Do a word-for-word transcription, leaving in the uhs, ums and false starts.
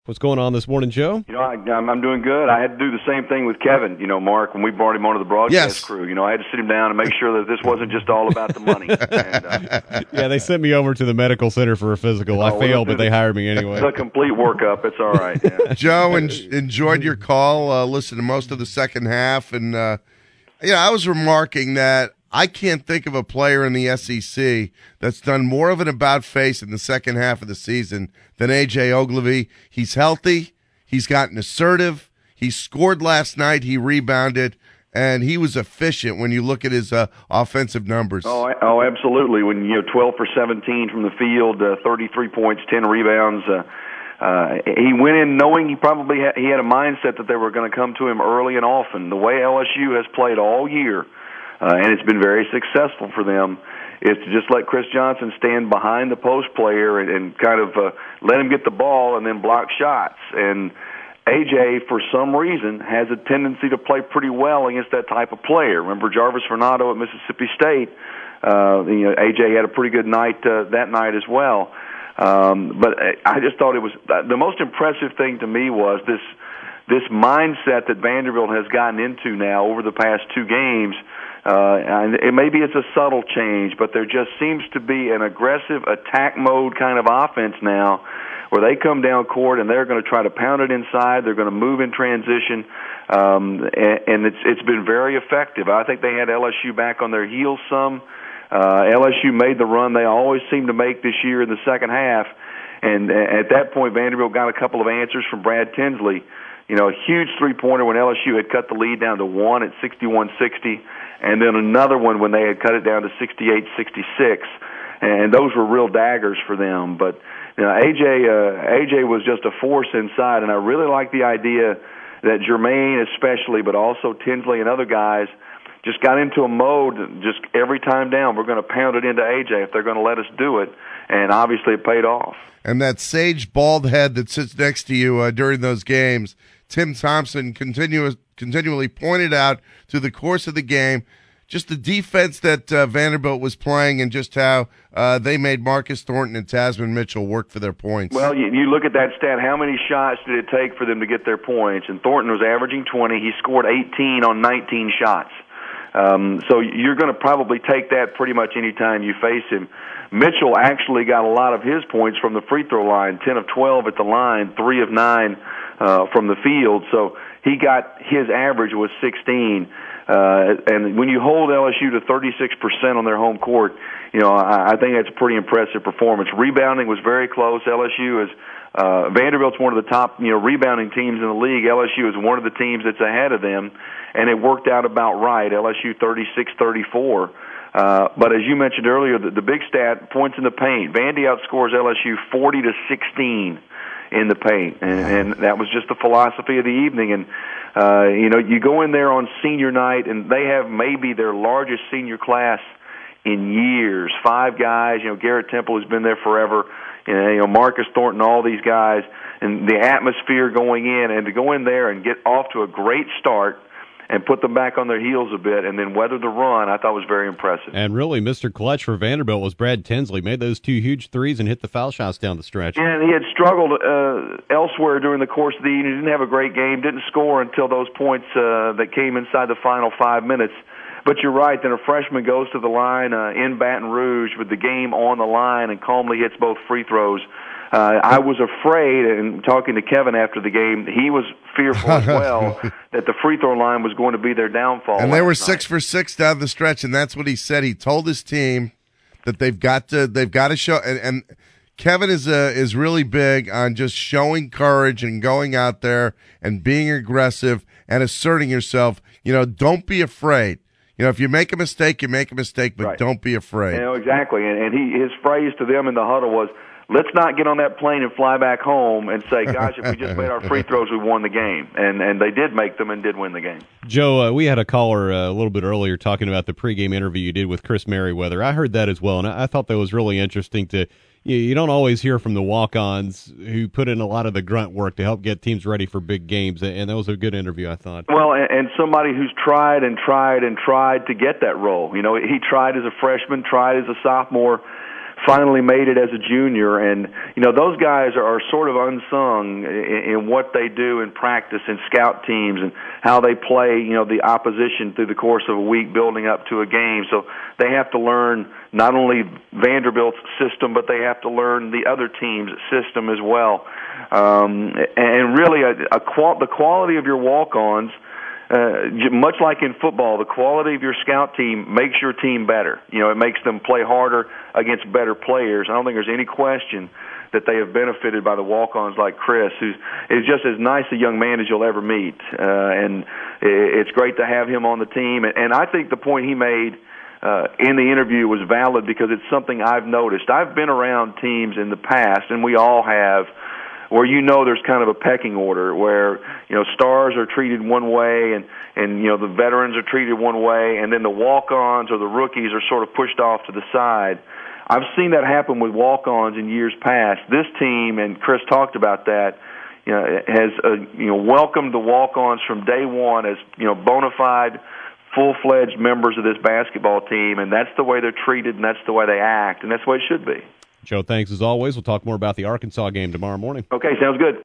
What's going on this morning, Joe? You know, I, I'm, I'm doing good. I had to do the same thing with Kevin, you know, Mark, when we brought him onto the broadcast yes. crew. You know, I had to sit him down and make sure that this wasn't just all about the money. And, uh, yeah, they sent me over to the medical center for a physical. I oh, failed, well, but they hired me anyway. It's a complete workup. It's all right. Yeah. Joe, en- enjoyed your call, uh, listened to most of the second half. And, uh, you know, I was remarking that I can't think of a player in the S E C that's done more of an about-face in the second half of the season than A J Ogilvy. He's healthy. He's gotten assertive. He scored last night. He rebounded. And he was efficient when you look at his uh, offensive numbers. Oh, oh, absolutely. When you know, twelve for seventeen from the field, uh, thirty-three points, ten rebounds. Uh, uh, he went in knowing he probably ha- he had a mindset that they were going to come to him early and often. The way L S U has played all year, uh, and it's been very successful for them, is to just let Chris Johnson stand behind the post player and, and kind of uh, let him get the ball and then block shots. And A J, for some reason, has a tendency to play pretty well against that type of player. Remember Jarvis Fernando at Mississippi State? Uh, you know, A J had a pretty good night uh, that night as well. Um, but I just thought it was the most impressive thing to me was this this mindset that Vanderbilt has gotten into now over the past two games. Uh, and it, maybe it's a subtle change, but there just seems to be an aggressive attack mode kind of offense now, where they come down court and they're going to try to pound it inside. They're going to move in transition, um, and, and it's it's been very effective. I think they had L S U back on their heels some. Uh, L S U made the run they always seem to make this year in the second half, and at that point Vanderbilt got a couple of answers from Brad Tinsley. You know, a huge three-pointer when L S U had cut the lead down to one at sixty-one sixty, and then another one when they had cut it down to sixty-eight sixty-six, and those were real daggers for them. But you know, A J uh, A J was just a force inside, and I really like the idea that Jermaine especially, but also Tinsley and other guys, just got into a mode, just every time down, we're going to pound it into A J if they're going to let us do it, and obviously it paid off. And that sage bald head that sits next to you uh, during those games, Tim Thompson continuous, continually pointed out through the course of the game just the defense that uh, Vanderbilt was playing and just how uh, they made Marcus Thornton and Tasman Mitchell work for their points. Well, you, you look at that stat, how many shots did it take for them to get their points? And Thornton was averaging twenty. He scored eighteen on nineteen shots. Um, so you're going to probably take that pretty much any time you face him. Mitchell actually got a lot of his points from the free throw line, ten of twelve at the line, three of nine uh, from the field. So he got his average was sixteen. Uh, and when you hold L S U to thirty-six percent on their home court, you know, I, I think that's a pretty impressive performance. Rebounding was very close. L S U is uh, Vanderbilt's one of the top, you know, rebounding teams in the league. L S U is one of the teams that's ahead of them, and it worked out about right. L S U thirty-six thirty-four. Uh, but as you mentioned earlier, the, the big stat, points in the paint. Vandy outscores L S U forty to sixteen in the paint, and, and that was just the philosophy of the evening. And uh, you know, you go in there on senior night, and they have maybe their largest senior class in years. Five guys. You know, Garrett Temple has been there forever. You know, Marcus Thornton, all these guys, and the atmosphere going in, and to go in there and get off to a great start and put them back on their heels a bit and then weather the run, I thought was very impressive. And really, Mister Clutch for Vanderbilt was Brad Tinsley. Made those two huge threes and hit the foul shots down the stretch. And he had struggled uh, elsewhere during the course of the evening. He didn't have a great game, didn't score until those points uh, that came inside the final five minutes. But you're right, then a freshman goes to the line uh, in Baton Rouge with the game on the line and calmly hits both free throws. Uh, I was afraid, and talking to Kevin after the game, he was fearful as well that the free throw line was going to be their downfall. And they were night. six for six down the stretch, and that's what he said. He told his team that they've got to they've got to show. And, and Kevin is uh, is really big on just showing courage and going out there and being aggressive and asserting yourself. You know, don't be afraid. You know, if you make a mistake, you make a mistake, but right. Don't be afraid. You know, exactly. And, and he his phrase to them in the huddle was, let's not get on that plane and fly back home and say, gosh, if we just made our free throws, we won the game. And and they did make them and did win the game. Joe, uh, we had a caller uh, a little bit earlier talking about the pregame interview you did with Chris Merriweather. I heard that as well, and I, I thought that was really interesting. To you, you don't always hear from the walk-ons who put in a lot of the grunt work to help get teams ready for big games, and that was a good interview, I thought. Well, and, and somebody who's tried and tried and tried to get that role. You know, he tried as a freshman, tried as a sophomore, finally made it as a junior. And, you know, those guys are, are sort of unsung in, in what they do in practice and scout teams and how they play, you know, the opposition through the course of a week building up to a game. So they have to learn not only Vanderbilt's system, but they have to learn the other team's system as well. Um, and really, a, a qual- the quality of your walk-ons, Uh, much like in football, the quality of your scout team makes your team better. You know, it makes them play harder against better players. I don't think there's any question that they have benefited by the walk-ons like Chris, who is just as nice a young man as you'll ever meet. Uh, and it's great to have him on the team. And I think the point he made uh, in the interview was valid because it's something I've noticed. I've been around teams in the past, and we all have, where you know there's kind of a pecking order where, you know, stars are treated one way and, and you know, the veterans are treated one way, and then the walk-ons or the rookies are sort of pushed off to the side. I've seen that happen with walk-ons in years past. This team, and Chris talked about that, you know, has, uh, you know, welcomed the walk-ons from day one as, you know, bona fide, full-fledged members of this basketball team, and that's the way they're treated and that's the way they act, and that's the way it should be. Joe, thanks as always. We'll talk more about the Arkansas game tomorrow morning. Okay, sounds good.